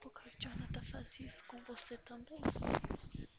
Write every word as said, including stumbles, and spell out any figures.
porque o Jonathan faz isso com você também.